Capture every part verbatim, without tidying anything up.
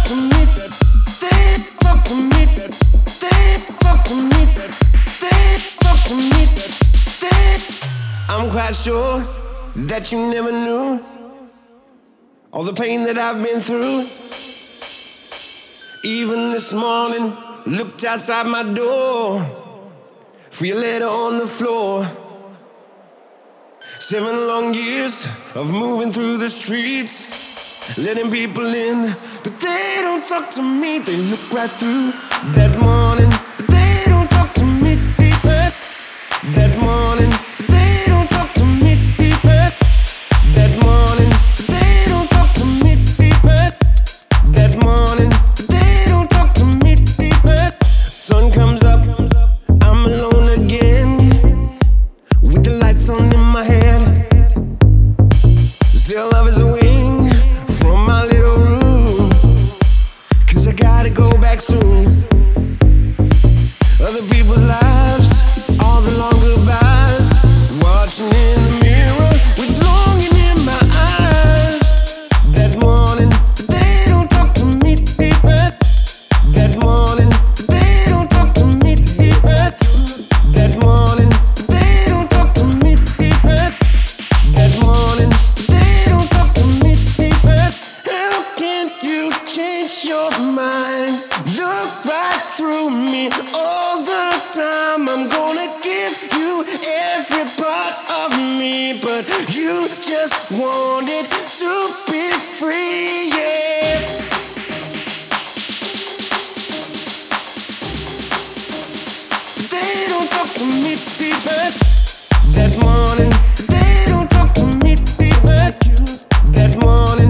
to me. They talk to me. They talk to me. They talk to me. They. I'm quite sure that you never knew all the pain that I've been through. Even this morning, looked outside my door for your letter on the floor. Seven long years of moving through the streets, letting people in, but they don't talk to me. They look right through that morning, but they don't talk to me. Deeper that morning, but they don't talk to me. Deeper that morning, but they don't talk to me. Deeper that morning, but they don't talk to me. Deeper. Sun comes up, I'm alone again, with the lights on in my head. Still love is a wing from my little room, 'cause I gotta go back soon. Other people's lives, all the long goodbyes, watching in the mirror with longing in my eyes. That morning, but they don't talk to me. Deeper that morning, but they don't talk to me. Deeper that morning, but they don't talk to me. Deeper that morning. Change your mind, look right through me all the time. I'm gonna give you every part of me, but you just wanted to be free, yeah. They don't talk to me, people. That morning, they don't talk to me, people. That morning.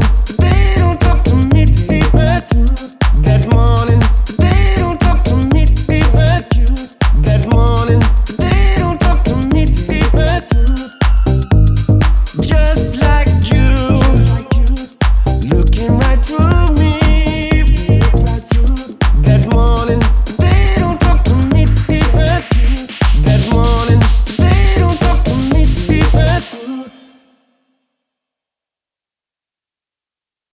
That morning, but they don't talk to me, people. That morning, but they don't talk to me, people. Just like you, looking right through